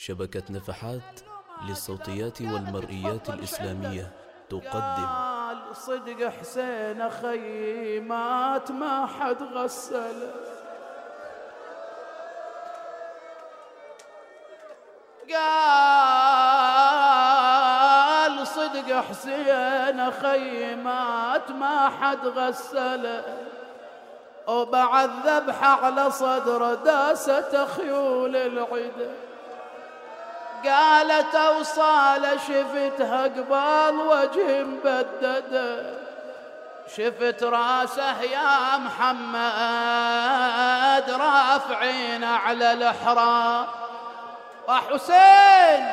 شبكة نفحات للصوتيات والمرئيات الإسلامية تقدم صدق حسين أخي مات ما حد غسل. قال صدق حسين أخي مات ما حد غسل، وبعد ذبحه على صدره داست خيول العدا. قالت أوصال شفتها قبال وجه مبدده، شفت راسه يا محمد رافعين على الإحرام. وحسين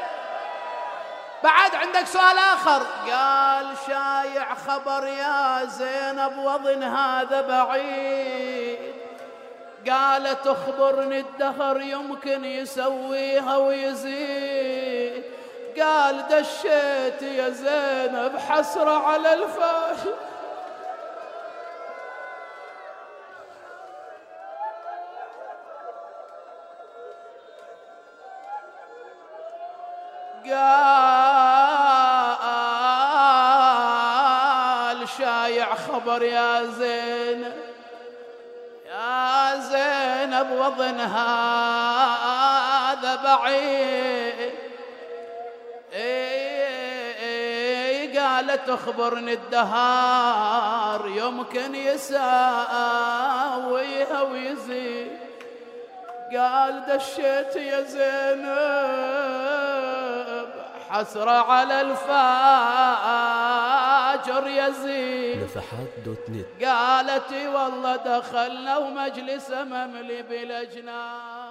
بعد عندك سؤال آخر. قال شايع خبر يا زينب وظن هذا بعيد. قالت اخبرني الدهر يمكن يسويها ويزيد. قال دشيت يا زينب حسرة على الفاشل. قال شايع خبر يا زينب، يا زينب وظن هذا بعيد. قالت اخبرني الدهار يمكن يساويها ويزيد. قال دشيت يا زينب حسرة على الفاجر يزيد. نفحات .net. قالت والله دخلنا ومجلس مملي بالأجنان.